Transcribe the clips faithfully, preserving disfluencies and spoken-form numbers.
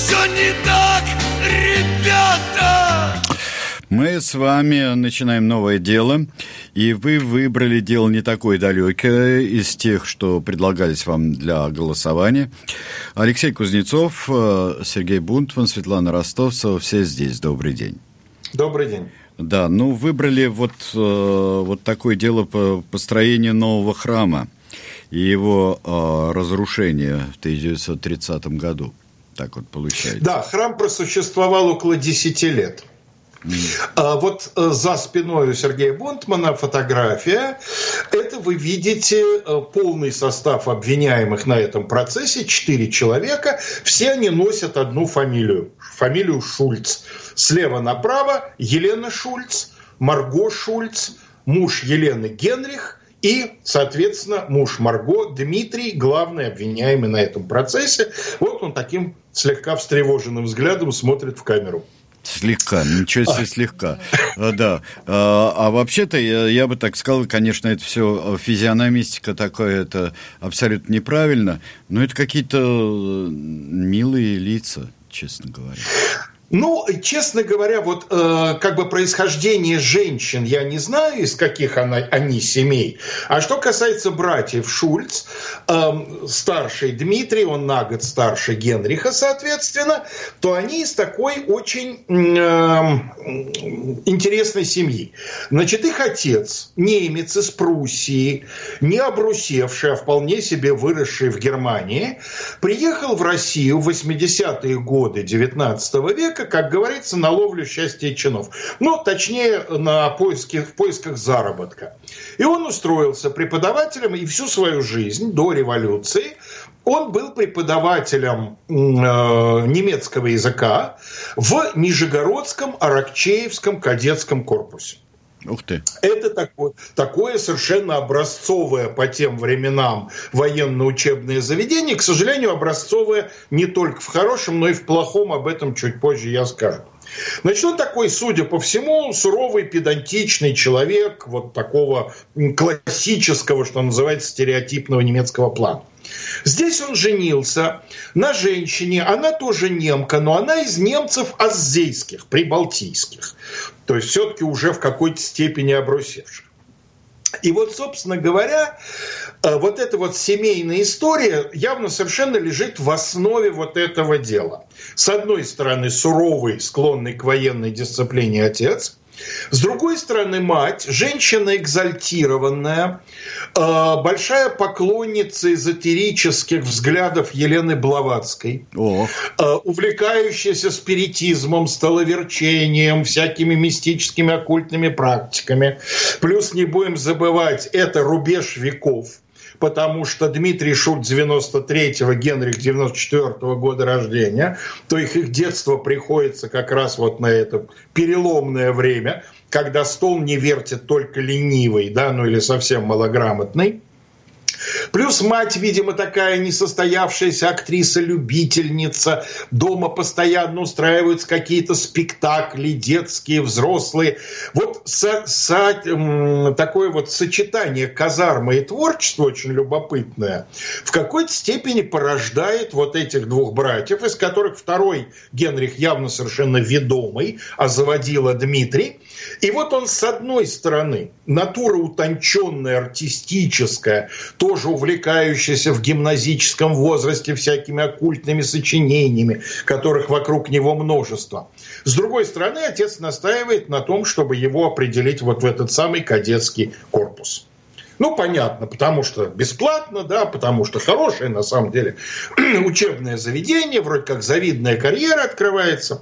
все не так, ребята. Мы с вами начинаем новое дело, и вы выбрали дело не такое далекое из тех, что предлагались вам для голосования. Алексей Кузнецов, Сергей Бунтман, Светлана Ростовцева, все здесь. Добрый день. Добрый день. Да, ну выбрали вот, вот такое дело по построению нового храма и его разрушение в тысяча девятьсот тридцатом году. Так вот получается. Да, храм просуществовал около десяти лет. Mm. А вот за спиной у Сергея Бунтмана фотография. Это вы видите полный состав обвиняемых на этом процессе. Четыре человека. Все они носят одну фамилию. Фамилию Шульц. Слева направо Елена Шульц, Марго Шульц, муж Елены Генрих и, соответственно, муж Марго Дмитрий, главный обвиняемый на этом процессе. Вот он таким слегка встревоженным взглядом смотрит в камеру. Слегка, ничего себе слегка. А, да. А, а вообще-то, я, я бы так сказал, конечно, это все физиономистика такое, это абсолютно неправильно, но это какие-то милые лица, честно говоря. Ну, честно говоря, вот э, как бы происхождение женщин я не знаю, из каких она, они семей. А что касается братьев Шульц, э, старший Дмитрий, он на год старше Генриха, соответственно, то они из такой очень э, интересной семьи. Значит, их отец, немец из Пруссии, не обрусевший, а вполне себе выросший в Германии, приехал в Россию в восьмидесятые годы девятнадцатого века, как говорится, на ловлю счастья и чинов. Ну, точнее, на поиске, в поисках заработка. И он устроился преподавателем, и всю свою жизнь до революции он был преподавателем э, немецкого языка в Нижегородском Аракчеевском кадетском корпусе. Ух ты. Это такое, такое совершенно образцовое по тем временам военно-учебное заведение. К сожалению, образцовое не только в хорошем, но и в плохом. Об этом чуть позже я скажу. Значит, он такой, судя по всему, суровый, педантичный человек, вот такого классического, что называется, стереотипного немецкого плана. Здесь он женился на женщине, она тоже немка, но она из немцев аззейских, прибалтийских. То есть все-таки уже в какой-то степени обрусевших. И вот, собственно говоря, вот эта вот семейная история явно совершенно лежит в основе вот этого дела. С одной стороны, суровый, склонный к военной дисциплине отец. С другой стороны, мать, женщина экзальтированная, большая поклонница эзотерических взглядов Елены Блаватской, О. увлекающаяся спиритизмом, столоверчением, всякими мистическими оккультными практиками. Плюс, не будем забывать, это рубеж веков. Потому что Дмитрий Шульц девяносто третьего, Генрих девяносто четвёртого года рождения, то их, их детство приходится как раз вот на это переломное время, когда стол не вертит только ленивый, да, ну или совсем малограмотный. Плюс мать, видимо, такая несостоявшаяся актриса-любительница. Дома постоянно устраиваются какие-то спектакли детские, взрослые. Вот со, со, м, такое вот сочетание казармы и творчества очень любопытное в какой-то степени порождает вот этих двух братьев, из которых второй Генрих явно совершенно ведомый, а заводила Дмитрий. И вот он, с одной стороны, натура утонченная, артистическая, тоже увлекающаяся в гимназическом возрасте всякими оккультными сочинениями, которых вокруг него множество. С другой стороны, отец настаивает на том, чтобы его определить вот в этот самый кадетский корпус. Ну, понятно, потому что бесплатно, да, потому что хорошее, на самом деле, учебное заведение, вроде как завидная карьера открывается.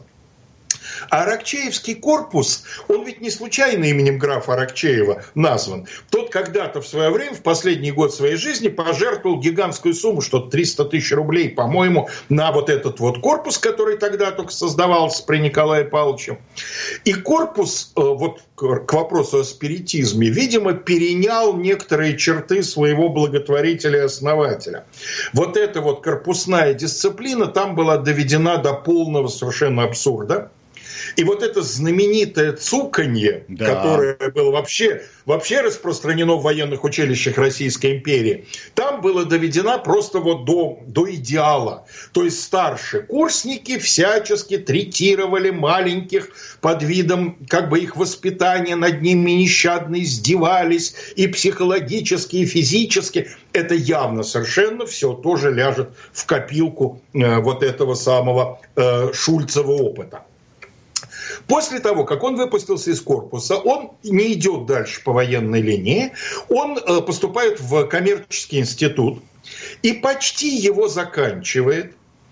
А Аракчеевский корпус, он ведь не случайно именем графа Аракчеева назван. Тот когда-то в свое время, в последний год своей жизни, пожертвовал гигантскую сумму, что-то триста тысяч рублей, по-моему, на вот этот вот корпус, который тогда только создавался при Николае Павловиче. И корпус, вот к вопросу о спиритизме, видимо, перенял некоторые черты своего благотворителя и основателя. Вот эта вот корпусная дисциплина там была доведена до полного совершенно абсурда. И вот это знаменитое цуканье, да. которое было вообще, вообще распространено в военных училищах Российской империи, там было доведено просто вот до, до идеала. То есть старшекурсники всячески третировали маленьких под видом как бы их воспитания, над ними нещадно издевались и психологически, и физически. Это явно совершенно все тоже ляжет в копилку э, вот этого самого э, Шульцева опыта. После того, как он выпустился из корпуса, он не идет дальше по военной линии, он э, поступает в коммерческий институт и почти его заканчивает,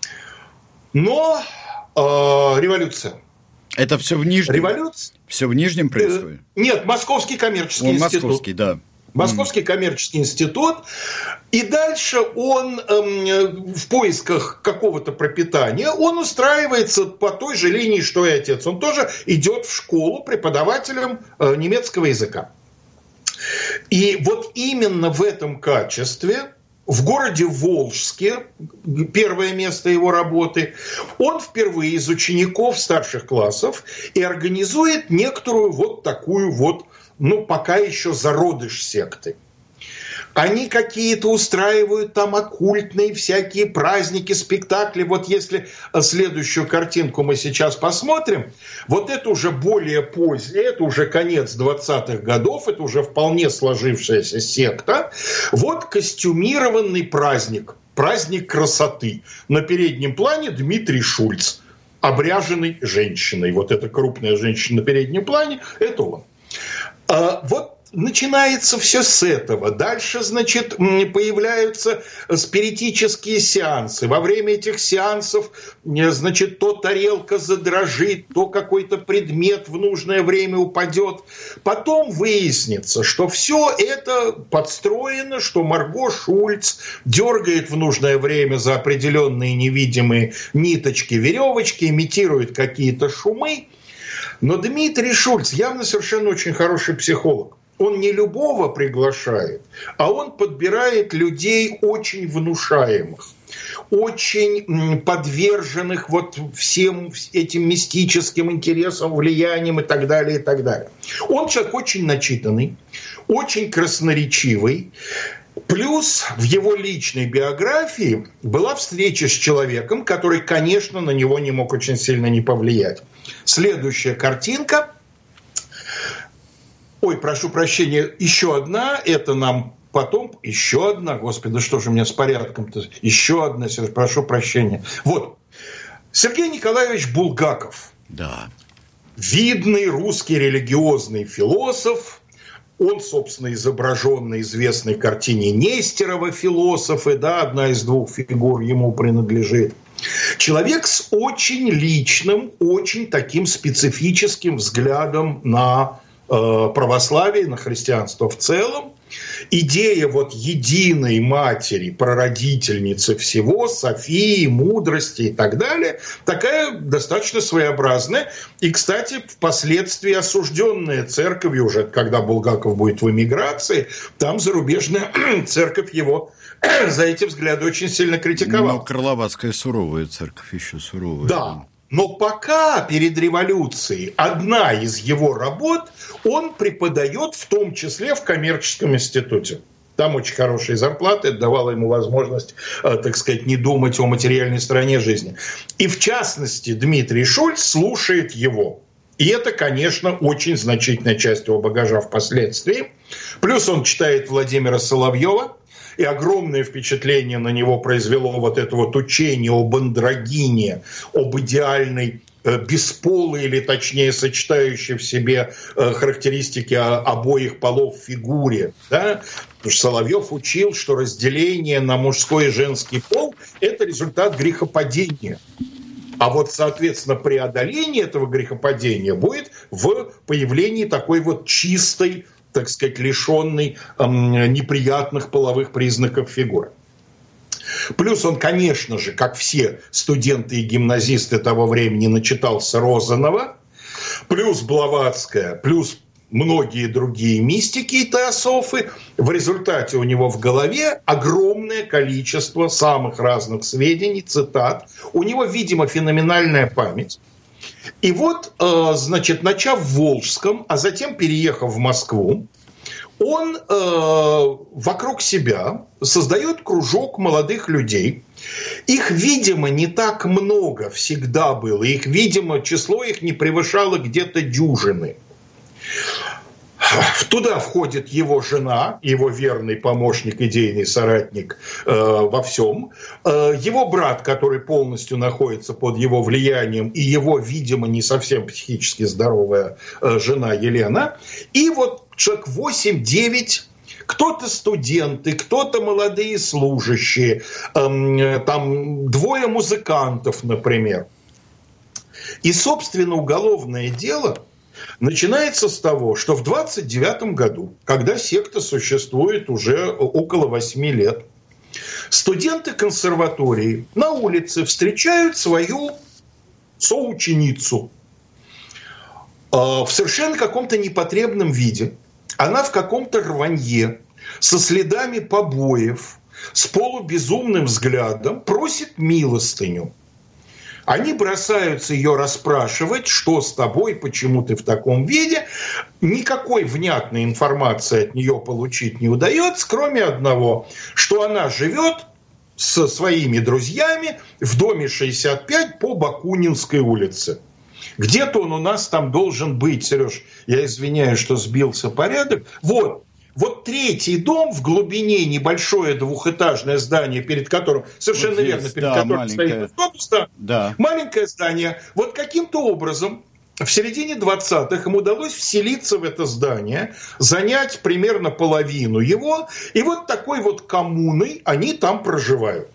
но э, революция. Это все в Нижнем? Революция? Все в Нижнем происходит? Э, нет, Московский коммерческий он институт. Московский, да. Московский коммерческий институт, и дальше он э, в поисках какого-то пропитания, он устраивается по той же линии, что и отец. Он тоже идет в школу преподавателем э, немецкого языка. И вот именно в этом качестве, в городе Волжске, первое место его работы, он впервые из учеников старших классов и организует некоторую вот такую вот, ну, пока еще зародыш секты. Они какие-то устраивают там оккультные всякие праздники, спектакли. Вот если следующую картинку мы сейчас посмотрим, вот это уже более позднее, это уже конец двадцатых годов, это уже вполне сложившаяся секта. Вот костюмированный праздник, праздник красоты. На переднем плане Дмитрий Шульц, обряженный женщиной. Вот эта крупная женщина на переднем плане, это он. А вот начинается все с этого. Дальше, значит, появляются спиритические сеансы. Во время этих сеансов, значит, то тарелка задрожит, то какой-то предмет в нужное время упадет. Потом выяснится, что все это подстроено, что Марго Шульц дергает в нужное время за определенные невидимые ниточки, веревочки, имитирует какие-то шумы. Но Дмитрий Шульц явно совершенно очень хороший психолог. Он не любого приглашает, а он подбирает людей очень внушаемых, очень подверженных вот всем этим мистическим интересам, влияниям и так далее, и так далее. Он человек очень начитанный, очень красноречивый. Плюс в его личной биографии была встреча с человеком, который, конечно, на него не мог очень сильно не повлиять. Следующая картинка. Ой, прошу прощения, еще одна. Это нам потом... Еще одна. Господи, да что же у меня с порядком-то? Еще одна, прошу прощения. Вот. Сергей Николаевич Булгаков. Да. Видный русский религиозный философ. Он, собственно, изображен на известной картине Нестерова «Философы», да, одна из двух фигур ему принадлежит. Человек с очень личным, очень таким специфическим взглядом на э, православие, на христианство в целом. Идея вот единой матери, прародительницы всего, Софии, мудрости и так далее, такая достаточно своеобразная. И, кстати, впоследствии осужденная церковью уже, когда Булгаков будет в эмиграции, там зарубежная церковь его за эти взгляды очень сильно критиковала. Но Карловацкая суровая церковь еще суровая. Да. Но пока перед революцией одна из его работ он преподает в том числе в коммерческом институте. Там очень хорошие зарплаты, это давало ему возможность, так сказать, не думать о материальной стороне жизни. И в частности Дмитрий Шульц слушает его. И это, конечно, очень значительная часть его багажа впоследствии. Плюс он читает Владимира Соловьева. И огромное впечатление на него произвело вот это вот учение об андрогине, об идеальной бесполой, или точнее сочетающей в себе характеристики обоих полов фигуре. Да? Потому что Соловьев учил, что разделение на мужской и женский пол – это результат грехопадения. А вот, соответственно, преодоление этого грехопадения будет в появлении такой вот чистой, так сказать, лишенный эм, неприятных половых признаков фигуры. Плюс он, конечно же, как все студенты и гимназисты того времени, начитался Розанова, плюс Блаватская, плюс многие другие мистики и теософы. В результате у него в голове огромное количество самых разных сведений, цитат. У него, видимо, феноменальная память. И вот, значит, начав в Волжском, а затем переехав в Москву, он вокруг себя создает кружок молодых людей. Их, видимо, не так много всегда было. Их, видимо, число их не превышало где-то дюжины. Туда входит его жена, его верный помощник, идейный соратник э, во всем, э, его брат, который полностью находится под его влиянием, и его, видимо, не совсем психически здоровая э, жена Елена, и вот человек восемь-девять, кто-то студенты, кто-то молодые служащие, э, там двое музыкантов, например. И, собственно, уголовное дело начинается с того, что в двадцать девятом году, когда секта существует уже около восьми лет, студенты консерватории на улице встречают свою соученицу в совершенно каком-то непотребном виде. Она в каком-то рванье, со следами побоев, с полубезумным взглядом просит милостыню. Они бросаются ее расспрашивать, что с тобой, почему ты в таком виде. Никакой внятной информации от нее получить не удается, кроме одного, что она живет со своими друзьями в доме шестьдесят пять по Бакунинской улице. Где-то он у нас там должен быть, Сереж, я извиняюсь, что сбился порядок. Вот. Вот третий дом в глубине, небольшое двухэтажное здание, перед которым, совершенно вот здесь, верно, перед да, которым маленькое. Стоит автобус, да, да. Маленькое здание. Вот каким-то образом в середине двадцатых им удалось вселиться в это здание, занять примерно половину его, и вот такой вот коммуной они там проживают.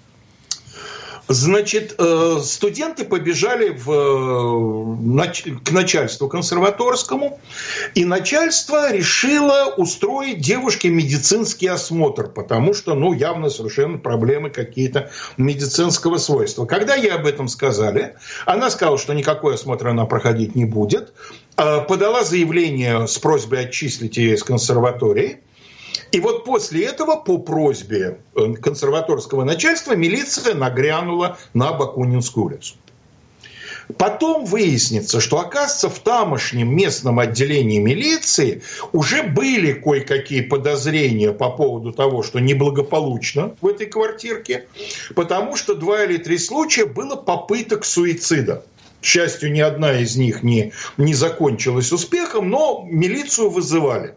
Значит, студенты побежали в, к начальству консерваторскому, и начальство решило устроить девушке медицинский осмотр, потому что, ну, явно совершенно проблемы какие-то медицинского свойства. Когда ей об этом сказали, она сказала, что никакой осмотр она проходить не будет, подала заявление с просьбой отчислить ее из консерватории. И вот после этого, по просьбе консерваторского начальства, милиция нагрянула на Бакунинскую улицу. Потом выяснится, что, оказывается, в тамошнем местном отделении милиции уже были кое-какие подозрения по поводу того, что неблагополучно в этой квартирке, потому что два или три случая было попыток суицида. К счастью, ни одна из них не, не закончилась успехом, но милицию вызывали.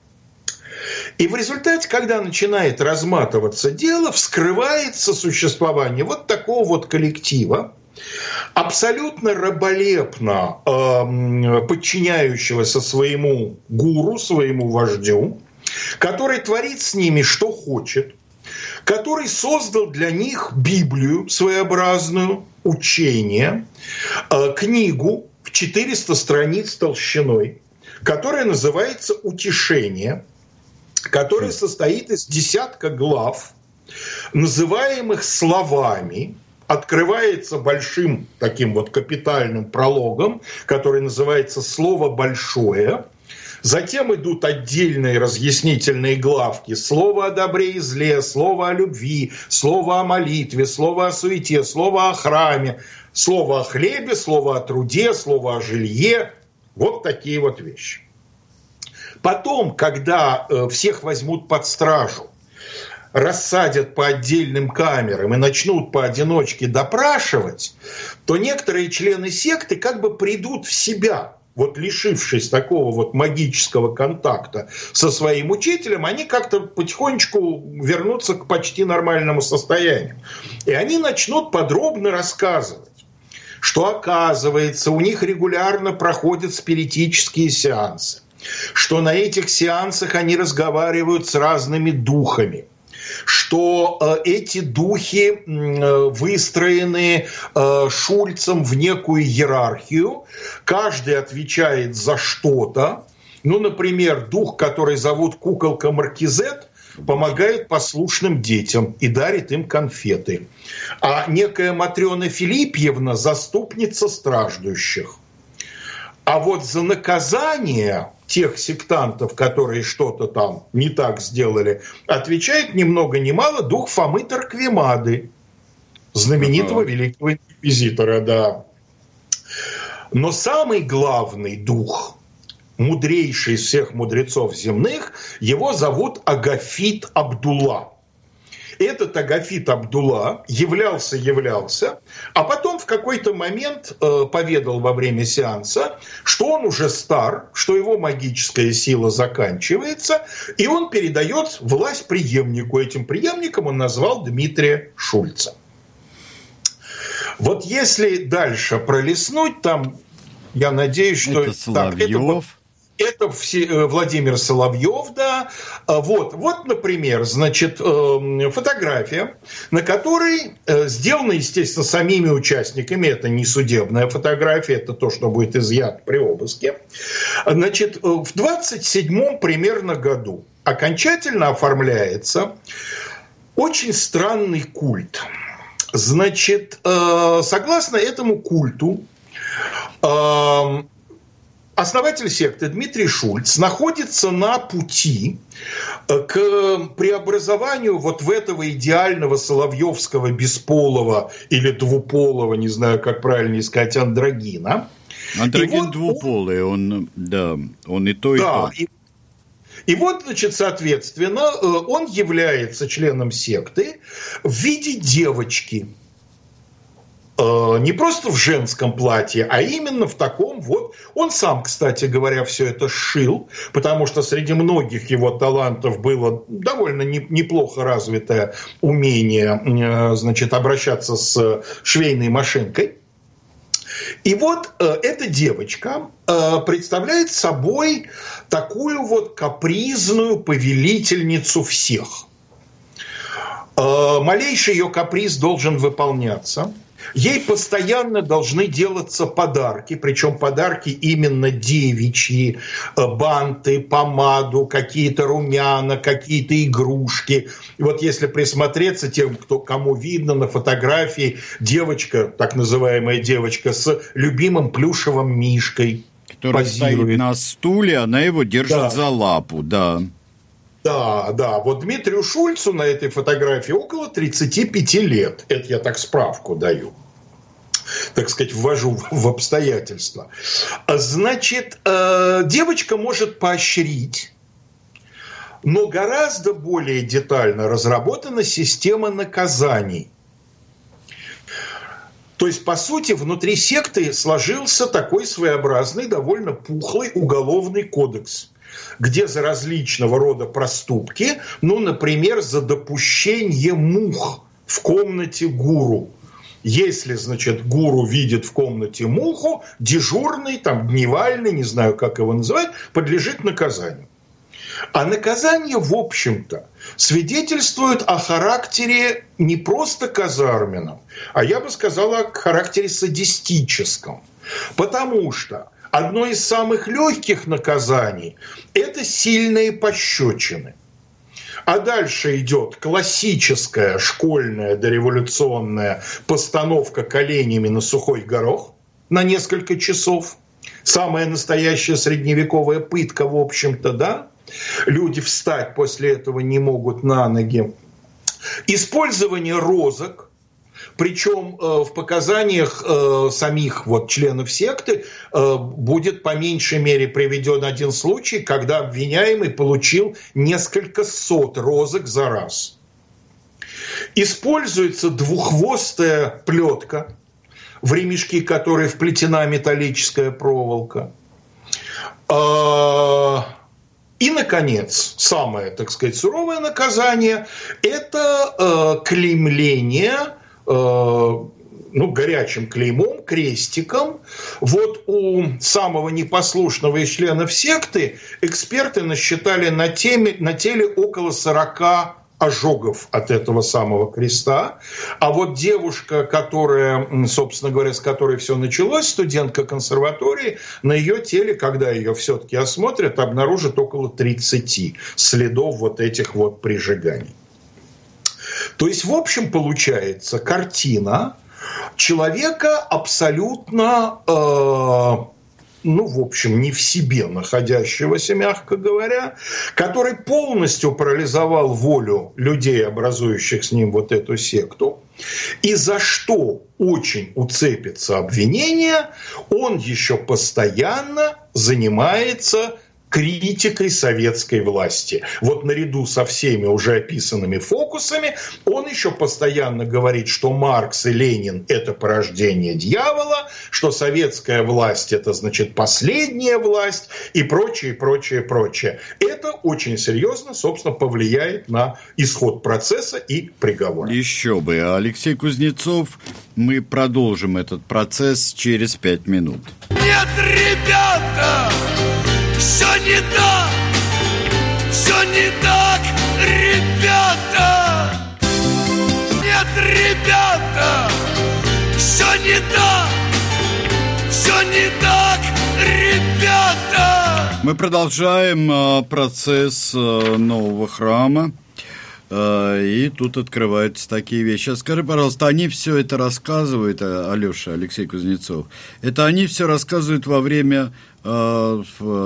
И в результате, когда начинает разматываться дело, вскрывается существование вот такого вот коллектива, абсолютно раболепно э, подчиняющегося своему гуру, своему вождю, который творит с ними что хочет, который создал для них Библию своеобразную, учение, э, книгу в четыреста страниц толщиной, которая называется «Утешение», который состоит из десятка глав, называемых словами, открывается большим таким вот капитальным прологом, который называется «Слово большое». Затем идут отдельные разъяснительные главки: слово о добре и зле, слово о любви, слово о молитве, слово о суете, слово о храме, слово о хлебе, слово о труде, слово о жилье. Вот такие вот вещи. Потом, когда э, всех возьмут под стражу, рассадят по отдельным камерам и начнут поодиночке допрашивать, то некоторые члены секты как бы придут в себя. Вот лишившись такого вот магического контакта со своим учителем, они как-то потихонечку вернутся к почти нормальному состоянию. И они начнут подробно рассказывать, что, оказывается, у них регулярно проходят спиритические сеансы, что на этих сеансах они разговаривают с разными духами, что э, эти духи э, выстроены э, Шульцем в некую иерархию, каждый отвечает за что-то. Ну, например, дух, который зовут куколка Маркизет, помогает послушным детям и дарит им конфеты. А некая Матрена Филипьевна – заступница страждущих. А вот за наказание тех сектантов, которые что-то там не так сделали, отвечает ни много ни мало дух Фомы Тарквемады, знаменитого uh-huh. великого инквизитора, да. Но самый главный дух, мудрейший из всех мудрецов земных, его зовут Агафит Абдулла. Этот Агафит Абдулла являлся-являлся, а потом в какой-то момент э, поведал во время сеанса, что он уже стар, что его магическая сила заканчивается, и он передает власть преемнику. Этим преемником он назвал Дмитрия Шульца. Вот если дальше пролистнуть, там, я надеюсь, что... Это Соловьев. Это все, Владимир Соловьев, да. Вот, вот, например, значит, фотография, на которой сделана, естественно, самими участниками. Это не судебная фотография, это то, что будет изъято при обыске. Значит, в двадцать седьмом примерно году окончательно оформляется очень странный культ. Значит, согласно этому культу, основатель секты Дмитрий Шульц находится на пути к преобразованию вот в этого идеального соловьевского бесполого или двуполого, не знаю, как правильно сказать, андрогина. Андрогин вот двуполый, он, он, да, он и то, и да, то. И, и вот, значит, соответственно, он является членом секты в виде девочки. Не просто в женском платье, а именно в таком вот... Он сам, кстати говоря, все это сшил, потому что среди многих его талантов было довольно неплохо развитое умение, значит, обращаться с швейной машинкой. И вот эта девочка представляет собой такую вот капризную повелительницу всех. Малейший ее каприз должен выполняться. Ей постоянно должны делаться подарки, причем подарки именно девичьи, банты, помаду, какие-то румяна, какие-то игрушки. И вот если присмотреться тем, кто, кому видно на фотографии, девочка, так называемая девочка, с любимым плюшевым мишкой, который позирует. Стоит на стуле, она его держит да. за лапу, да. Да, да. Вот Дмитрию Шульцу на этой фотографии около тридцати пяти лет. Это я так справку даю. Так сказать, ввожу в обстоятельства. Значит, девочка может поощрить, но гораздо более детально разработана система наказаний. То есть, по сути, внутри секты сложился такой своеобразный, довольно пухлый уголовный кодекс, где за различного рода проступки, ну, например, за допущение мух в комнате гуру. Если, значит, гуру видит в комнате муху, дежурный, там, дневальный, не знаю, как его называть, подлежит наказанию. А наказание, в общем-то, свидетельствует о характере не просто казарменном, а я бы сказал, о характере садистическом. Потому что одно из самых легких наказаний – это сильные пощечины. А дальше идет классическая школьная дореволюционная постановка коленями на сухой горох на несколько часов. Самая настоящая средневековая пытка, в общем-то, да? Люди встать после этого не могут на ноги. Использование розок. Причем э, в показаниях э, самих вот, членов секты э, будет по меньшей мере приведен один случай, когда обвиняемый получил несколько сот розок за раз. Используется двуххвостая плетка, в ремешки которой вплетена металлическая проволока. Э, и, наконец, самое, так сказать, суровое наказание – это э, клеймление, ну, горячим клеймом, крестиком. Вот у самого непослушного из членов секты эксперты насчитали на, теме, на теле около сорока ожогов от этого самого креста. А вот девушка, которая, собственно говоря, с которой все началось, студентка консерватории, на ее теле, когда ее все-таки осмотрят, обнаружат около тридцати следов вот этих вот прижиганий. То есть, в общем, получается картина человека абсолютно, э, ну, в общем, не в себе находящегося, мягко говоря, который полностью парализовал волю людей, образующих с ним вот эту секту. И за что очень уцепится обвинение, он еще постоянно занимается критикой советской власти. Вот наряду со всеми уже описанными фокусами он еще постоянно говорит, что Маркс и Ленин – это порождение дьявола, что советская власть – это, значит, последняя власть и прочее, прочее, прочее. Это очень серьезно, собственно, повлияет на исход процесса и приговора. Еще бы. Алексей Кузнецов, мы продолжим этот процесс через пять минут. Нет, ребята! Все не так, все не так, ребята! Нет, ребята, все не так, все не так, ребята! Мы продолжаем процесс нового храма. И тут открываются такие вещи. Скажи, пожалуйста, они все это рассказывают, Алеша, Алексей Кузнецов, это они все рассказывают во время э,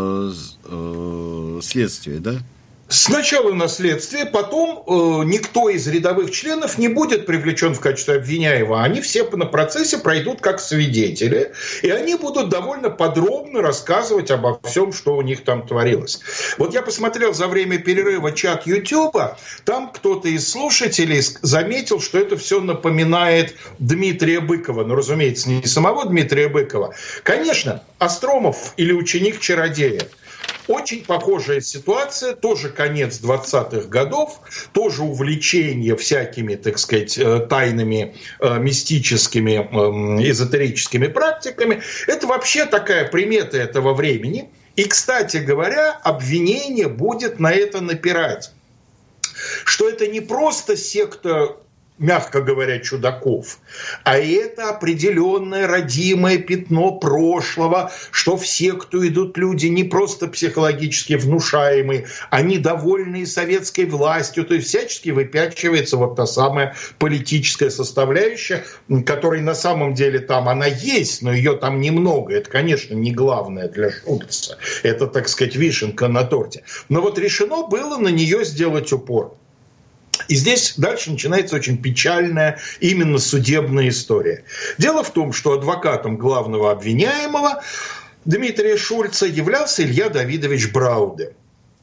э, следствия, да? Сначала на следствие, потом э, никто из рядовых членов не будет привлечен в качестве обвиняемого. Они все на процессе пройдут как свидетели, и они будут довольно подробно рассказывать обо всем, что у них там творилось. Вот я посмотрел за время перерыва чат Ютуба, там кто-то из слушателей заметил, что это все напоминает Дмитрия Быкова. Ну, разумеется, не самого Дмитрия Быкова. Конечно, Остромов или ученик-чародея. Очень похожая ситуация, тоже конец двадцатых годов, тоже увлечение всякими, так сказать, тайными, мистическими, эзотерическими практиками. Это вообще такая примета этого времени. И, кстати говоря, обвинение будет на это напирать. Что это не просто секта, мягко говоря, чудаков, а это определенное родимое пятно прошлого, что в секту идут люди не просто психологически внушаемые, а недовольные советской властью, то есть всячески выпячивается вот та самая политическая составляющая, которая на самом деле там она есть, но ее там немного. Это, конечно, не главное для Шульца. Это, так сказать, вишенка на торте. Но вот решено было на нее сделать упор. И здесь дальше начинается очень печальная именно судебная история. Дело в том, что адвокатом главного обвиняемого Дмитрия Шульца являлся Илья Давидович Брауде.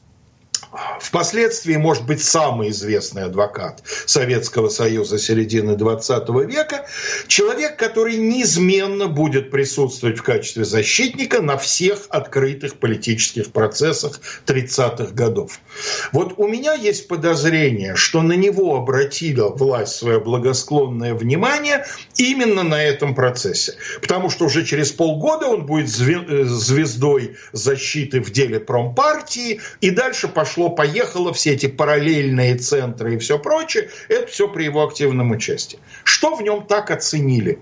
Впоследствии, может быть, самый известный адвокат Советского Союза середины двадцатого века, человек, который неизменно будет присутствовать в качестве защитника на всех открытых политических процессах тридцатых годов. Вот у меня есть подозрение, что на него обратила власть свое благосклонное внимание именно на этом процессе. Потому что уже через полгода он будет звездой защиты в деле промпартии, и дальше пошло поехало, все эти параллельные центры и все прочее, это все при его активном участии. Что в нем так оценили?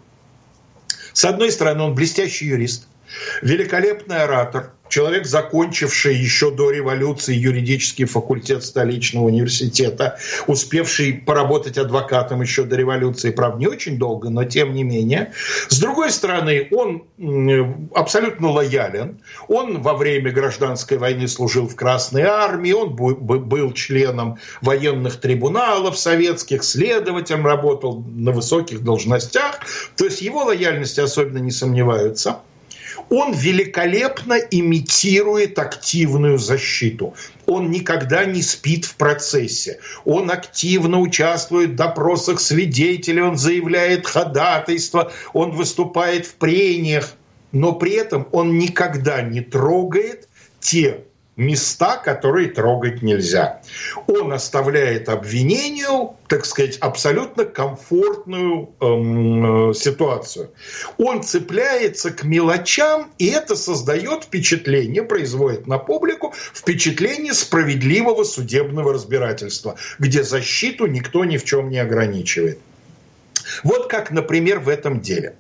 С одной стороны, он блестящий юрист, великолепный оратор, человек, закончивший еще до революции юридический факультет столичного университета, успевший поработать адвокатом еще до революции, правда, не очень долго, но тем не менее. С другой стороны, он абсолютно лоялен. Он во время гражданской войны служил в Красной армии, он был членом военных трибуналов советских, следователем, работал на высоких должностях. То есть его лояльности особенно не сомневаются. Он великолепно имитирует активную защиту. Он никогда не спит в процессе. Он активно участвует в допросах свидетелей, он заявляет ходатайство, он выступает в прениях. Но при этом он никогда не трогает те места, которые трогать нельзя. Он оставляет обвинению, так сказать, абсолютно комфортную эм, ситуацию. Он цепляется к мелочам, и это создает впечатление, производит на публику впечатление справедливого судебного разбирательства, где защиту никто ни в чем не ограничивает. Вот как, например, в этом деле.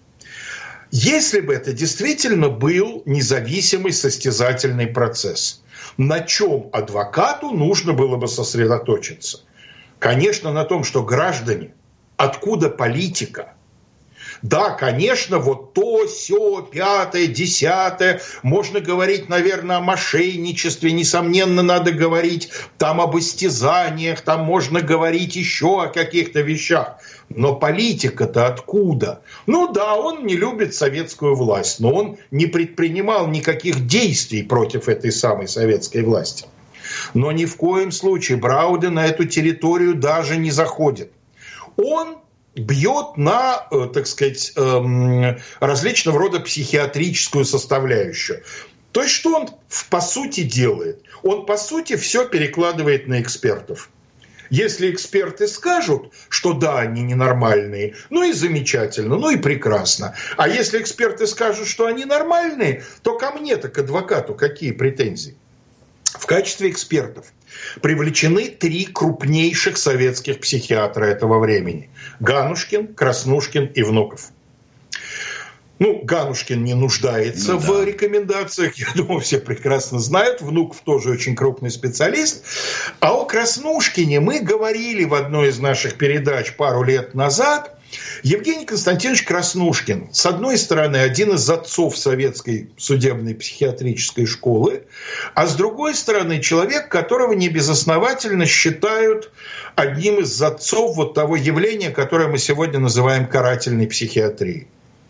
Если бы это действительно был независимый состязательный процесс, на чем адвокату нужно было бы сосредоточиться? Конечно, на том, что граждане, откуда политика? Да, конечно, вот то, сё, пятое, десятое. Можно говорить, наверное, о мошенничестве. Несомненно, надо говорить там об истязаниях. Там можно говорить еще о каких-то вещах. Но политика-то откуда? Ну да, он не любит советскую власть, но он не предпринимал никаких действий против этой самой советской власти. Но ни в коем случае Брауде на эту территорию даже не заходит. Он бьет на, так сказать, различного рода психиатрическую составляющую. То есть, что он по сути делает? Он по сути все перекладывает на экспертов. Если эксперты скажут, что да, они ненормальные, ну и замечательно, ну и прекрасно. А если эксперты скажут, что они нормальные, то ко мне-то, к адвокату, какие претензии? В качестве экспертов привлечены три крупнейших советских психиатра этого времени. Ганушкин, Краснушкин и Внуков. Ну, Ганушкин не нуждается ну, да. в рекомендациях, я думаю, все прекрасно знают. Внуков тоже очень крупный специалист. А о Краснушкине мы говорили в одной из наших передач пару лет назад. Евгений Константинович Краснушкин, с одной стороны, один из отцов советской судебной психиатрической школы, а с другой стороны, человек, которого небезосновательно считают одним из отцов вот того явления, которое мы сегодня называем карательной психиатрией.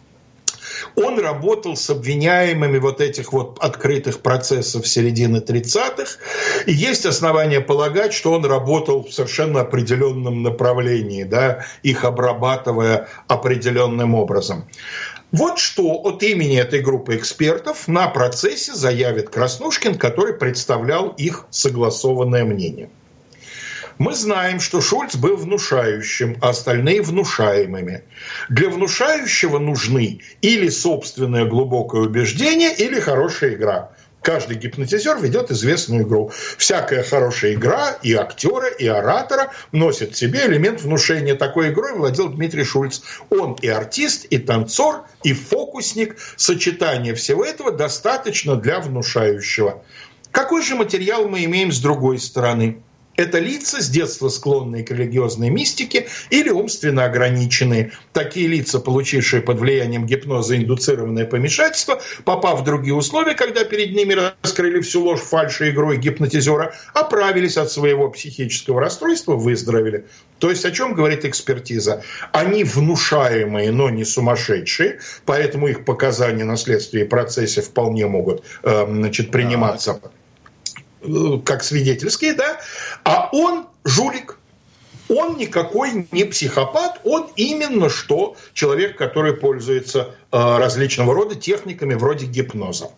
Он работал с обвиняемыми вот этих вот открытых процессов середины тридцатых. И есть основания полагать, что он работал в совершенно определенном направлении, да, их обрабатывая определенным образом. Вот что от имени этой группы экспертов на процессе заявит Краснушкин, который представлял их согласованное мнение. Мы знаем, что Шульц был внушающим, а остальные внушаемыми. Для внушающего нужны или собственное глубокое убеждение, или хорошая игра. Каждый гипнотизер ведет известную игру. Всякая хорошая игра и актера, и оратора носит в себе элемент внушения. Такой игрой владел Дмитрий Шульц. Он и артист, и танцор, и фокусник. Сочетание всего этого достаточно для внушающего. Какой же материал мы имеем с другой стороны? Это лица, с детства склонные к религиозной мистике или умственно ограниченные. Такие лица, получившие под влиянием гипноза индуцированное помешательство, попав в другие условия, когда перед ними раскрыли всю ложь, фальшь и игру гипнотизера, оправились от своего психического расстройства, выздоровели. То есть о чем говорит экспертиза? Они внушаемые, но не сумасшедшие, поэтому их показания на следствии и процессе вполне могут э, значит, приниматься как свидетельские, да, а он жулик. Он никакой не психопат, он именно что человек, который пользуется э, различного рода техниками вроде гипноза.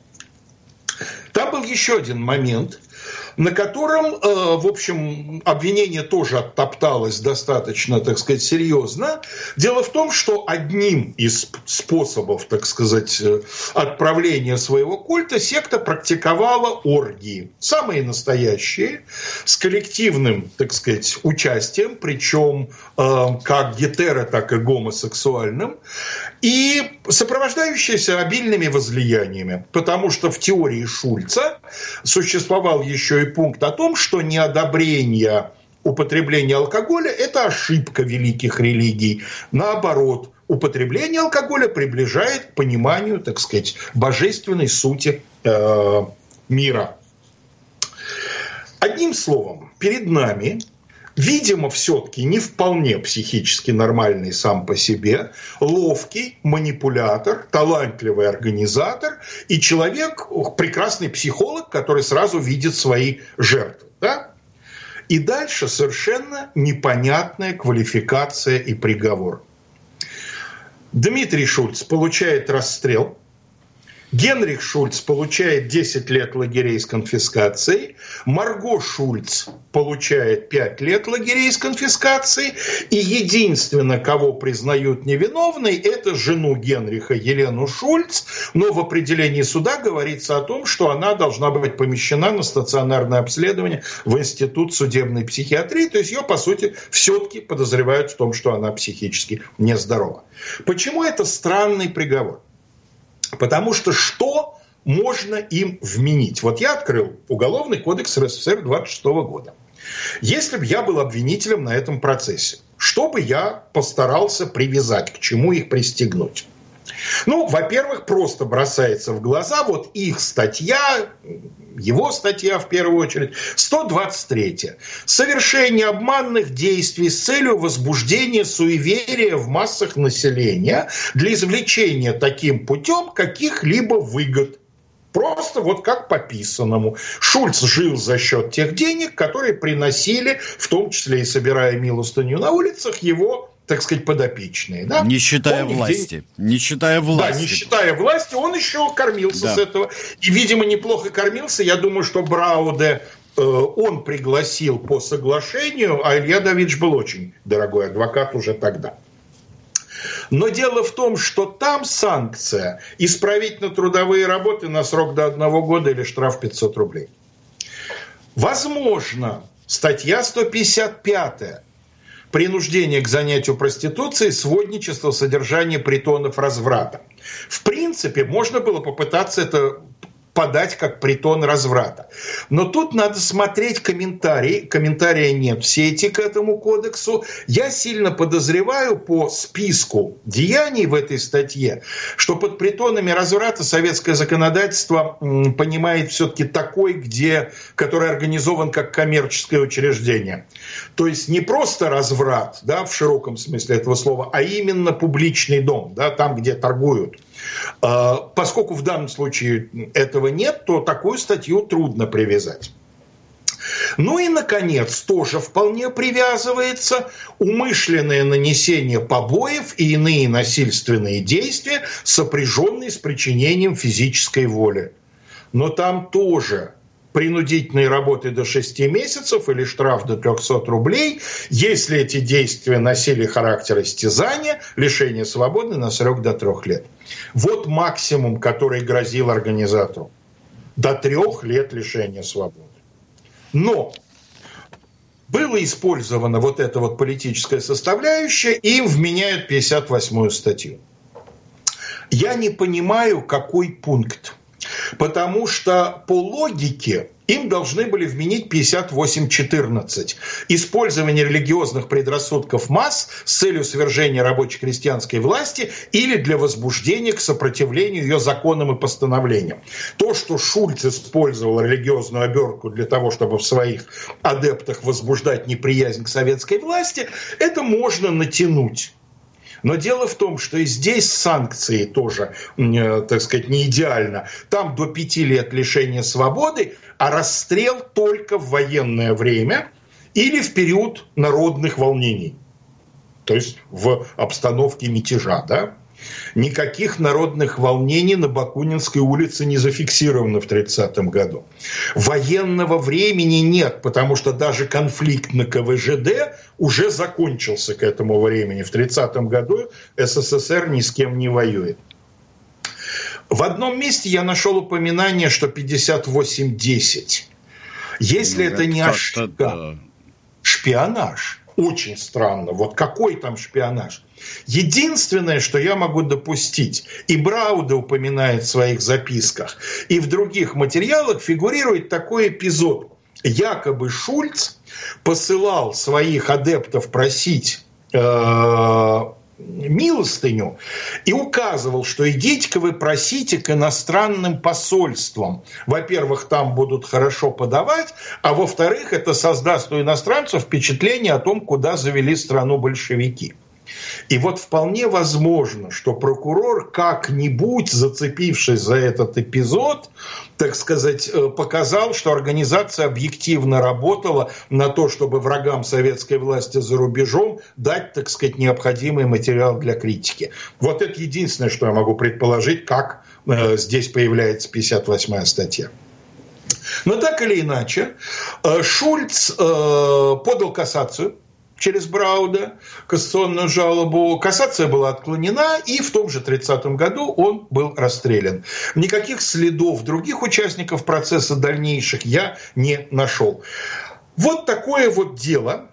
Там был еще один момент, на котором, э, в общем, обвинение тоже оттопталось достаточно, так сказать, серьезно. Дело в том, что одним из способов, так сказать, отправления своего культа секта практиковала оргии. Самые настоящие, с коллективным, так сказать, участием, причем э, как гетеро, так и гомосексуальным, и сопровождающиеся обильными возлияниями. Потому что в теории Шульца существовал еще и пункт о том, что неодобрение употребления алкоголя – это ошибка великих религий. Наоборот, употребление алкоголя приближает к пониманию, так сказать, божественной сути э, мира. Одним словом, перед нами, видимо, все-таки не вполне психически нормальный сам по себе, ловкий манипулятор, талантливый организатор и человек, прекрасный психолог, который сразу видит свои жертвы. Да? И дальше совершенно непонятная квалификация и приговор. Дмитрий Шульц получает расстрел. Генрих Шульц получает десять лет лагерей с конфискацией, Марго Шульц получает пять лет лагерей с конфискацией, и единственное, кого признают невиновной, это жену Генриха Елену Шульц, но в определении суда говорится о том, что она должна быть помещена на стационарное обследование в Институт судебной психиатрии, то есть ее, по сути, все-таки подозревают в том, что она психически нездорова. Почему это странный приговор? Потому что что можно им вменить? Вот я открыл Уголовный кодекс РСФСР двадцать шестого года. Если бы я был обвинителем на этом процессе, что бы я постарался привязать, к чему их пристегнуть? Ну, во-первых, просто бросается в глаза вот их статья, его статья в первую очередь, сто двадцать третья. Совершение обманных действий с целью возбуждения суеверия в массах населения для извлечения таким путем каких-либо выгод. Просто вот как по писанному. Шульц жил за счет тех денег, которые приносили, в том числе и собирая милостыню на улицах, его, так сказать, подопечные. Да? Не считая он власти. Нигде... Не считая власти. Да, не считая власти, он еще кормился да. с этого. И, видимо, неплохо кормился. Я думаю, что Брауде э, он пригласил по соглашению, а Илья Давидович был очень дорогой адвокат уже тогда. Но дело в том, что там санкция – исправительно-трудовые работы на срок до одного года или штраф пятьсот рублей. Возможно, статья сто пятьдесят пятая – принуждение к занятию проституцией, сводничество, содержание притонов разврата. В принципе, можно было попытаться это подать как притон разврата. Но тут надо смотреть комментарии. Комментария нет в сети к этому кодексу. Я сильно подозреваю по списку деяний в этой статье, что под притонами разврата советское законодательство понимает все-таки такой, где, который организован как коммерческое учреждение. То есть не просто разврат, да, в широком смысле этого слова, а именно публичный дом, да, там, где торгуют. Поскольку в данном случае этого нет, то такую статью трудно привязать. Ну и, наконец, тоже вполне привязывается умышленное нанесение побоев и иные насильственные действия, сопряженные с причинением физической воли. Но там тоже принудительные работы до шести месяцев или штраф до трехсот рублей, если эти действия носили характер истязания, лишение свободы на срок до трех лет. Вот максимум, который грозил организатору. До трех лет лишения свободы. Но было использовано вот эта вот политическая составляющая, и им вменяют пятьдесят восьмую статью. Я не понимаю, какой пункт. Потому что по логике им должны были вменить пятьдесят восемь четырнадцать. Использование религиозных предрассудков масс с целью свержения рабоче-крестьянской власти или для возбуждения к сопротивлению ее законам и постановлениям. То, что Шульц использовал религиозную обертку для того, чтобы в своих адептах возбуждать неприязнь к советской власти, это можно натянуть. Но дело в том, что и здесь санкции тоже, так сказать, не идеально. Там до пяти лет лишения свободы, а расстрел только в военное время или в период народных волнений. То есть в обстановке мятежа, да? Никаких народных волнений на Бакунинской улице не зафиксировано в тридцатом году. Военного времени нет, потому что даже конфликт на ка вэ жэ дэ уже закончился к этому времени. В тридцатом году эс эс эс эр ни с кем не воюет. В одном месте я нашел упоминание, что пятьдесят восемь десять. Если ну, это не ошибка, да. Шпионаж. Очень странно. Вот какой там шпионаж? Единственное, что я могу допустить, и Брауде упоминает в своих записках, и в других материалах фигурирует такой эпизод. Якобы Шульц посылал своих адептов просить э, милостыню и указывал, что идите-ка вы просите к иностранным посольствам. Во-первых, там будут хорошо подавать, а во-вторых, это создаст у иностранцев впечатление о том, куда завели страну большевики. И вот вполне возможно, что прокурор, как-нибудь зацепившись за этот эпизод, так сказать, показал, что организация объективно работала на то, чтобы врагам советской власти за рубежом дать, так сказать, необходимый материал для критики. Вот это единственное, что я могу предположить, как э, здесь появляется пятьдесят восьмая статья. Но так или иначе, э, Шульц э, подал кассацию через Брауде, кассационную жалобу. Кассация была отклонена, и в том же тридцатом году он был расстрелян. Никаких следов других участников процесса дальнейших я не нашел. Вот такое вот дело,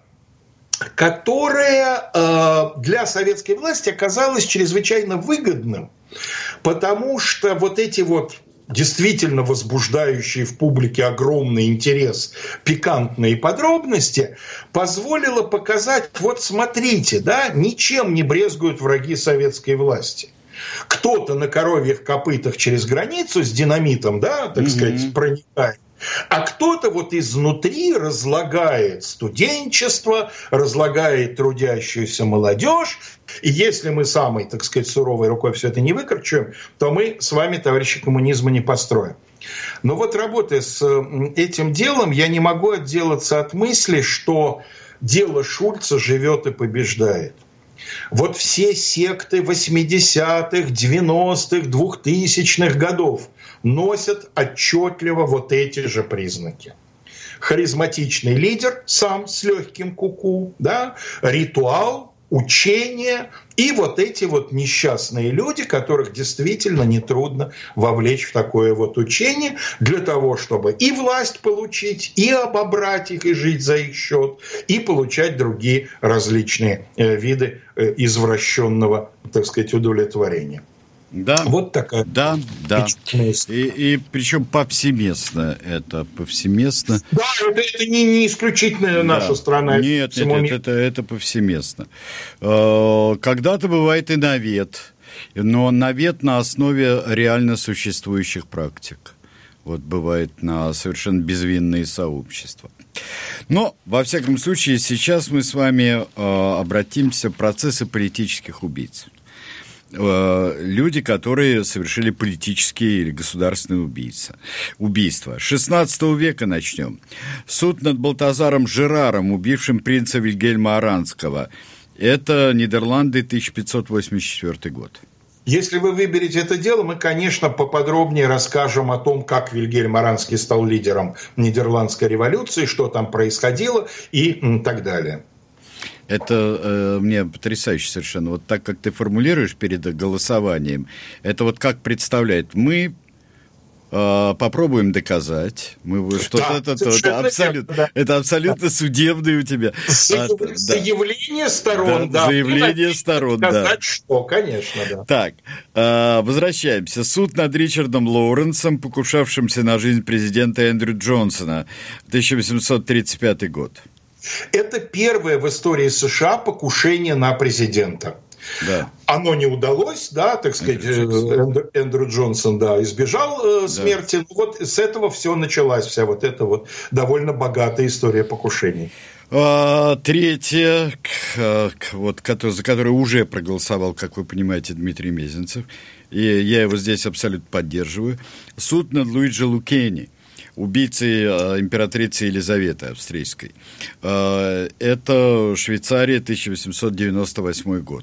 которое э, для советской власти оказалось чрезвычайно выгодным, потому что вот эти вот действительно возбуждающие в публике огромный интерес пикантные подробности, позволило показать, вот смотрите, да, ничем не брезгуют враги советской власти. Кто-то на коровьих копытах через границу с динамитом, да, так mm-hmm. сказать, проникает. А кто-то вот изнутри разлагает студенчество, разлагает трудящуюся молодежь. И если мы самой, так сказать, суровой рукой все это не выкорчуем, то мы с вами, товарищи, коммунизма не построим. Но вот работая с этим делом, я не могу отделаться от мысли, что дело Шульца живет и побеждает. Вот все секты восьмидесятых, девяностых, двухтысячных годов носят отчетливо вот эти же признаки. Харизматичный лидер, сам с легким куку, да, ритуал, учение и вот эти вот несчастные люди, которых действительно нетрудно вовлечь в такое вот учение для того, чтобы и власть получить, и обобрать их, и жить за их счет, и получать другие различные э, виды э, извращенного, так сказать, удовлетворения. Да, вот такая. Да, да. И, и причем повсеместно это, повсеместно. Да, это, это не, не исключительно да. наша страна. Нет, нет, нет это, это повсеместно. Когда-то бывает и навет, но навет на основе реально существующих практик. Вот бывает на совершенно безвинные сообщества. Но, во всяком случае, сейчас мы с вами обратимся к процессу политических убийц. Люди, которые совершили политические или государственные убийства. убийства. С шестнадцатого века начнем. Суд над Балтазаром Жераром, убившим принца Вильгельма Оранского. Это Нидерланды, тысяча пятьсот восемьдесят четвёртый год. Если вы выберете это дело, мы, конечно, поподробнее расскажем о том, как Вильгельм Оранский стал лидером Нидерландской революции, что там происходило и так далее. Это э, мне потрясающе совершенно. Вот так, как ты формулируешь перед голосованием, это вот как представляет. Мы э, попробуем доказать. Мы, что да, это, это, это, абсолютно, да. это абсолютно судебный у тебя. Заяв... А, заявление да. сторон. Да, да. Заявление сторон, доказать, да. что, конечно, да. Так, э, возвращаемся. Суд над Ричардом Лоуренсом, покушавшимся на жизнь президента Эндрю Джонсона, тысяча восемьсот тридцать пятый год. Это первое в истории США покушение на президента. Да. Оно не удалось, да, так сказать, Эндрю, Эндрю Джонсон, да, избежал э, смерти. Да. Вот с этого все началась, вся вот эта вот довольно богатая история покушений. А, третье, к, к, вот, который, за которое уже проголосовал, как вы понимаете, Дмитрий Мезенцев, и я его здесь абсолютно поддерживаю. Суд над Луиджи Лукени, убийцей императрицы Елизаветы Австрийской. Это Швейцария, тысяча восемьсот девяносто восьмой год.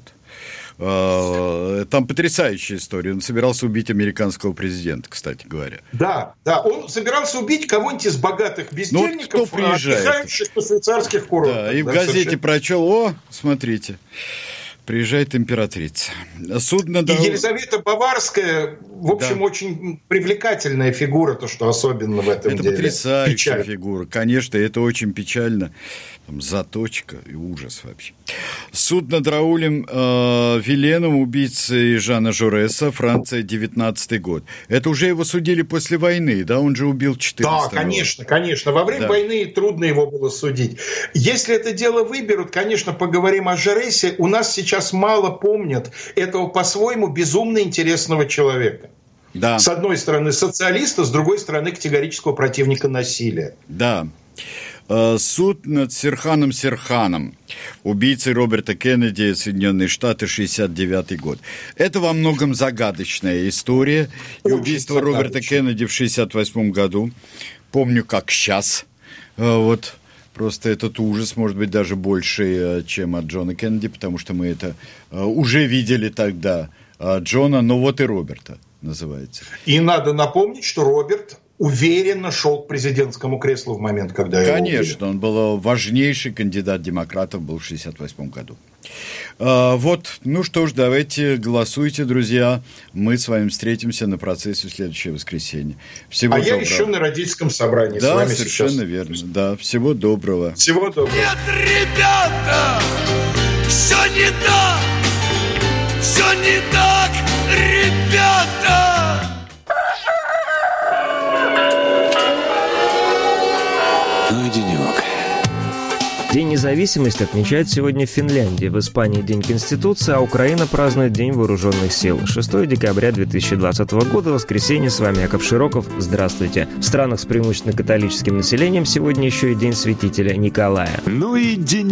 Там потрясающая история. Он собирался убить американского президента, кстати говоря. Да, да. Он собирался убить кого-нибудь из богатых бездельников, ну, отдыхающих на швейцарских курортах. Да, и да, в газете совершенно. Прочел, о, смотрите, приезжает императрица. Судно и Елизавета Баварская, в общем, да. очень привлекательная фигура, то, что особенно в этом это деле. Это потрясающая печально. фигура. Конечно, это очень печально. Там заточка и ужас вообще. Суд над Раулем э, Виленом, убийцей Жана Жореса, Франция, девятнадцатый год. Это уже его судили после войны, да? Он же убил четырнадцатого. Да, конечно, конечно. Во время да. войны трудно его было судить. Если это дело выберут, конечно, поговорим о Жоресе. У нас сейчас мало помнят этого по-своему безумно интересного человека. Да. С одной стороны социалиста, с другой стороны категорического противника насилия. Да. Суд над Сирханом Сирханом, убийцей Роберта Кеннеди, Соединенные Штаты, шестьдесят девятый год. Это во многом загадочная история. И очень убийство Роберта Кеннеди в шестьдесят восьмом году, помню как сейчас, вот просто этот ужас, может быть, даже больше, чем от Джона Кеннеди, потому что мы это уже видели тогда, Джона, но вот и Роберта называется. И надо напомнить, что Роберт уверенно шел к президентскому креслу в момент, когда его убили. Конечно, он был важнейший кандидат демократов, был в шестьдесят восьмом году. А, вот, ну что ж, давайте голосуйте, друзья. Мы с вами встретимся на процессе в следующее воскресенье. Всего а доброго. Я еще на родительском собрании да, с вами совершенно сейчас. верно. Да, всего доброго. Всего доброго. Нет, ребята, все не так, все не так, ребята. Ну и денек. День независимости отмечает сегодня в Финляндии, в Испании День Конституции, а Украина празднует День вооруженных сил. шестого декабря две тысячи двадцатого года, воскресенье, с вами Яков Широков. Здравствуйте. В странах с преимущественно католическим населением сегодня еще и День святителя Николая. Ну и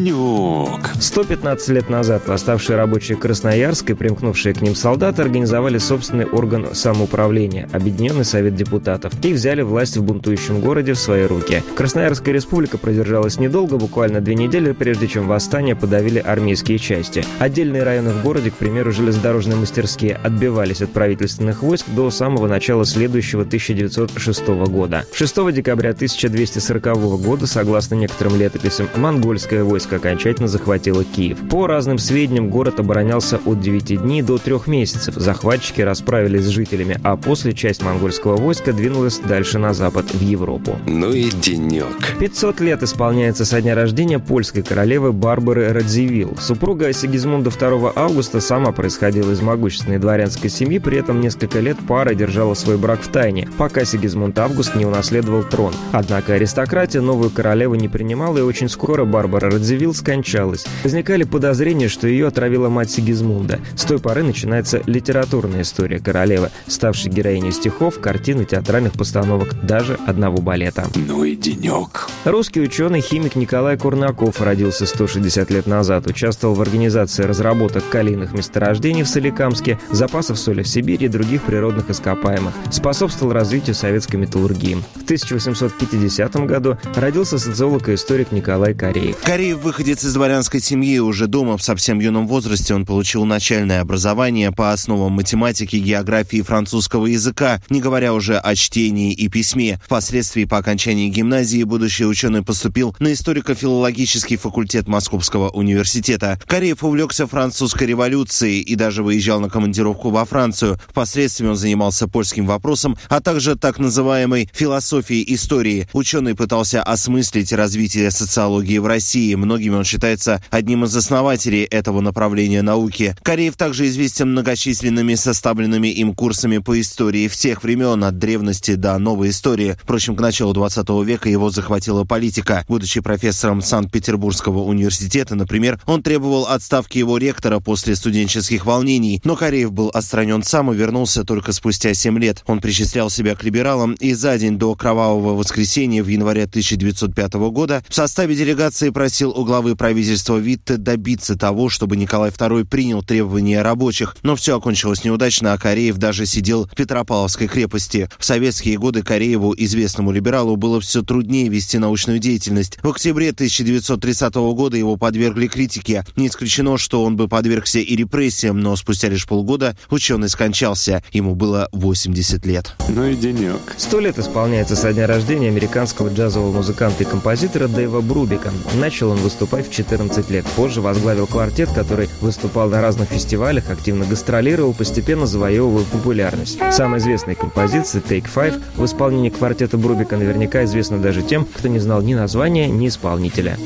денек. сто пятнадцать лет назад восставшие рабочие Красноярска и примкнувшие к ним солдаты организовали собственный орган самоуправления – Объединенный совет депутатов, и взяли власть в бунтующем городе в свои руки. Красноярская республика продержалась недолго, буквально две недели, прежде чем восстание подавили армейские части. Отдельные районы в городе, к примеру, железнодорожные мастерские, отбивались от правительственных войск до самого начала следующего тысяча девятьсот шестого года. шестого декабря тысяча двести сорокового года, согласно некоторым летописям, монгольское войско окончательно захватило Киев. По разным сведениям, город оборонялся от девяти дней до трех месяцев. Захватчики расправились с жителями, а после часть монгольского войска двинулась дальше на запад, в Европу. Ну и денек. пятьсот лет исполняется со дня рождения польской королевы Барбары Радзивилл. Супруга Сигизмунда второго Августа сама происходила из могущественной дворянской семьи, при этом несколько лет пара держала свой брак в тайне, пока Сигизмунд Август не унаследовал трон. Однако аристократия новую королеву не принимала, и очень скоро Барбара Радзивилл скончалась. Возникали подозрения, что ее отравила мать Сигизмунда. С той поры начинается литературная история королевы, ставшей героиней стихов, картин и театральных постановок, даже одного балета. Ну и денек. Русский ученый, химик Николай Курнаков родился сто шестьдесят лет назад, участвовал в организации разработок калийных месторождений в Соликамске, запасов соли в Сибири и других природных ископаемых, способствовал развитию советской металлургии. В тысяча восемьсот пятидесятом году родился социолог и историк Николай Кореев. Кореев выходец из дворянской семьи. Уже дома в совсем юном возрасте он получил начальное образование по основам математики, географии и французского языка, не говоря уже о чтении и письме. Впоследствии, по окончании гимназии, будущий ученый поступил на историко-филологический факультет Московского университета. Кореев увлекся французской революцией и даже выезжал на командировку во Францию. Впоследствии он занимался польским вопросом, а также так называемой философией истории. Ученый пытался осмыслить развитие социологии в России. Многими он считается одним из основателей этого направления науки. Кореев также известен многочисленными составленными им курсами по истории всех времен, от древности до новой истории. Впрочем, к началу двадцатого века его захватила политика. Будучи профессором Санкт-Петербургского университета, например, он требовал отставки его ректора после студенческих волнений, но Кореев был отстранен сам и вернулся только спустя семь лет. Он причислял себя к либералам и за день до кровавого воскресенья в январе тысяча девятьсот пятого года в составе делегации просил у главы правительства Витте добиться того, чтобы Николай второй принял требования рабочих. Но все окончилось неудачно, а Кореев даже сидел в Петропавловской крепости. В советские годы Корееву, известному либералу, было все труднее вести научную деятельность. В октябре тысяча девятьсот тридцатого года его подвергли критике. Не исключено, что он бы подвергся и репрессиям, но спустя лишь полгода ученый скончался. Ему было восемьдесят лет. Ну и денек. Сто лет исполняется со дня рождения американского джазового музыканта и композитора Дэйва Брубика. Начал он выступать в четырнадцать лет. Позже возглавил квартет, который выступал на разных фестивалях, активно гастролировал, постепенно завоевывая популярность. Самая известная композиция «Take Five» в исполнении квартета Брубика наверняка известна даже тем, кто не знал ни названия, ни исполнителя.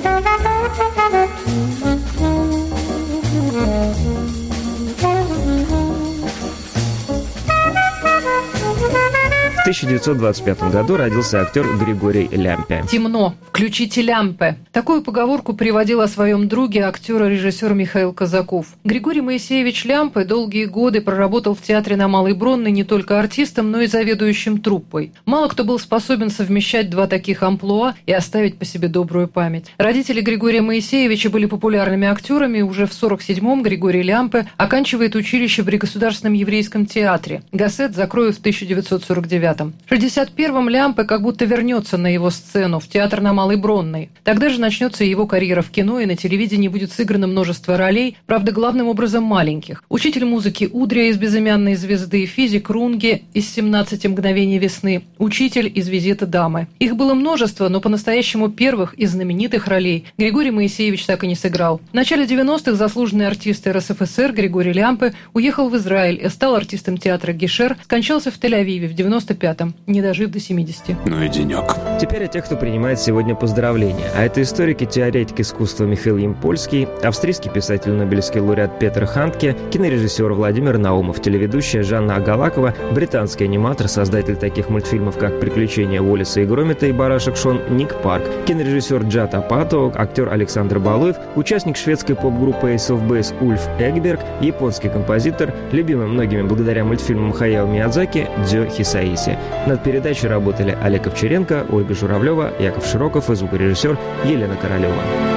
В тысяча девятьсот двадцать пятом году родился актер Григорий Лямпе. «Темно. Включите лямпы». Такую поговорку приводил о своем друге актер и режиссер Михаил Казаков. Григорий Моисеевич Лямпе долгие годы проработал в театре на Малой Бронной не только артистом, но и заведующим труппой. Мало кто был способен совмещать два таких амплуа и оставить по себе добрую память. Родители Григория Моисеевича были популярными актерами, и уже в сорок седьмом Григорий Лямпе оканчивает училище при Государственном еврейском театре. Гассет закроют в тысяча девятьсот сорок девятом. В шестьдесят первом Лямпе как будто вернется на его сцену, в театр на Малой Бронной. Тогда же начнется его карьера в кино, и на телевидении будет сыграно множество ролей, правда, главным образом маленьких. Учитель музыки Удря из «Безымянной звезды», физик Рунге из «семнадцати мгновений весны», учитель из «Визита дамы». Их было множество, но по-настоящему первых и знаменитых ролей Григорий Моисеевич так и не сыграл. В начале девяностых заслуженный артист эр эс эф эс эр Григорий Лямпе уехал в Израиль и стал артистом театра Гишер, скончался в Тель-Авиве в девяносто пятом. шестидесятом, не дожив до семидесяти. Ну и денек. Теперь о тех, кто принимает сегодня поздравления. А это историк и теоретик искусства Михаил Ямпольский, австрийский писатель, нобелевский лауреат Петер Хандке, кинорежиссер Владимир Наумов, телеведущая Жанна Агалакова, британский аниматор, создатель таких мультфильмов, как «Приключения Уоллеса и Громита» и «Барашек Шон» Ник Парк, кинорежиссер Джад Апато, актер Александр Балуев, участник шведской поп-группы Ace of Base Ульф Эгберг, японский композитор, любимый многими благодаря мультфильмам Хаяо Миядзаки Дзё Хисаиси. Над передачей работали Олег Овчаренко, Ольга Журавлева, Яков Широков и звукорежиссер Елена Королева.